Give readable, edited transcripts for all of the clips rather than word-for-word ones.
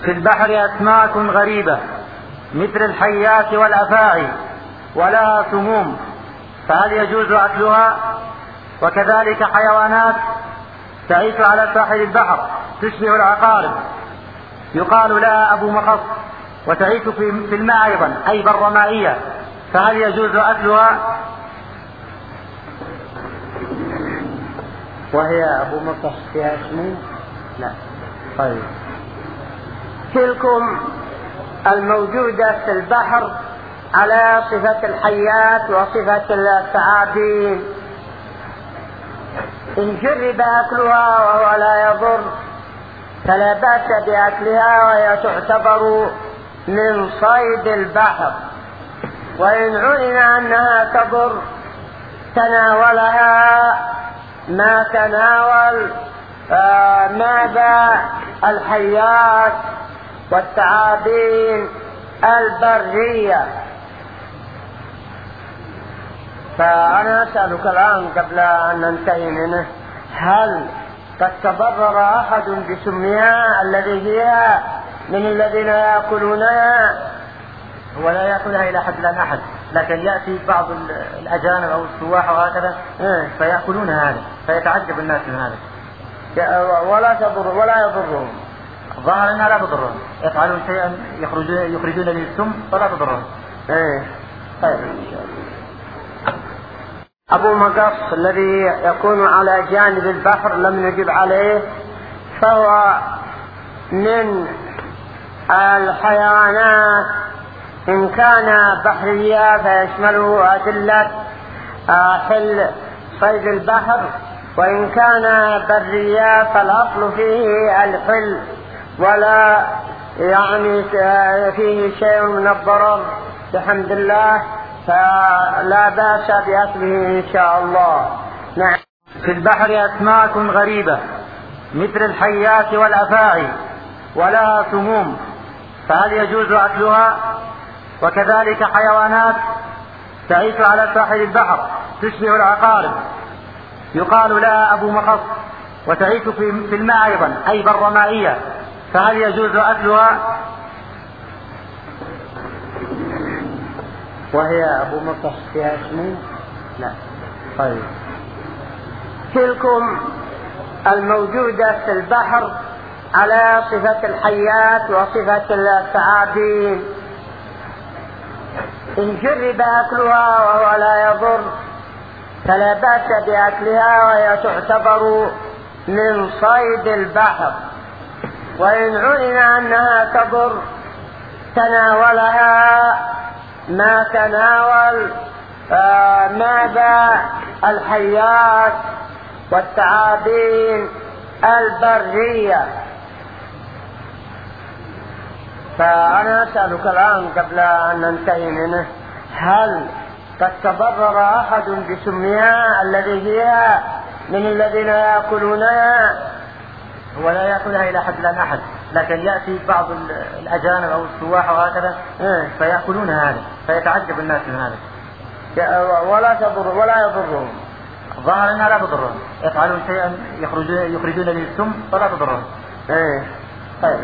في البحر أسماك غريبة مثل الحيات والأفاعي ولها سموم، فهل يجوز أكلها؟ وكذلك حيوانات تعيش على ساحل البحر تشبه العقارب يقال لها أبو مخص، وتعيش في الماء أيضا أي برمائية، فهل يجوز أكلها؟ وهي أبو مخص فيها سموم؟ لا. طيب، تلكم الموجودة في البحر على صفة الحيات وصفة الثعابين، إن جرب أكلها وهو لا يضر فلا بأس بأكلها، وهي تعتبر من صيد البحر، وإن علم أنها تضر تناولها ما تناول ماذا الحيات والثعابين البرية. فأنا أسألك الآن قبل أن ننتهي منه، هل قد تضرر أحد بسمها الذي فيها من الذين يأكلونها؟ ولا يأكلها إلى حد لا أحد، لكن يأتي بعض الأجانب أو السواح وهكذا فيأكلون هذا، فيتعجب الناس من هذا. ولا تضر ولا يضرهم، ظاهر أنها لا تضرهم، يفعلون شيئا يخرجون به السم فلا تضرهم. طيب. أبو مقص الذي يكون على جانب البحر لم نجب عليه، فهو من الحيوانات إن كان بحريا فيشمله أدلة حل صيد البحر، وإن كان بريا فالأصل فيه الحل ولا فيه شيء من الضرر بحمد الله، فلا بأس بأكله إن شاء الله. نعم. في البحر أسماك غريبة مثل الحيات والأفاعي ولها سموم، فهل يجوز أكلها؟ وكذلك حيوانات تعيش على ساحل البحر تشبه العقارب يقال لها أبو مخص، وتعيش في الماء أيضا أي برمائية، فهل يجوز أكلها؟ وهي أبو مخص فيها سموم؟ لا. طيب، تلكم الموجودة في البحر على صفة الحيات وصفة الثعابين، إن جرب أكلها وهو لا يضر فلا بأس بأكلها، وهي تعتبر من صيد البحر، وإن علم أنها تضر تناولها ما تناول ماذا الحيات والثعابين البرية. فأنا أسألك الآن قبل أن ننتهي منه، هل قد تضرر أحد بسمها الذي فيها من الذين يأكلونها؟ ولا يأكلها إلى حد لا أحد، لكن يأتي بعض الأجانب أو السواح وهكذا فيأكلون هذا، فيتعجب الناس من هذا. ولا تضر ولا يضرهم، ظاهر أنها لا تضرهم، يفعلون شيئا يخرجون به السم فلا تضرهم. طيب.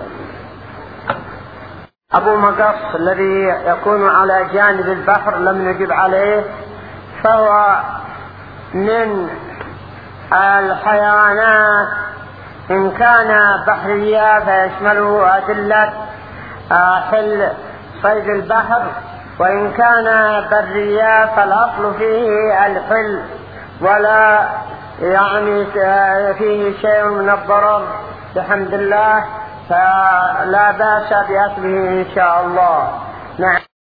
أبو مقص الذي يكون على جانب البحر لم نجب عليه، فهو من الحيوانات إن كان بحريا فيشمله أدلة حل صيد البحر، وإن كان بريا فالأصل فيه الحل ولا فيه شيء من الضرر بحمد الله، فلا بأس بأكله إن شاء الله. نعم.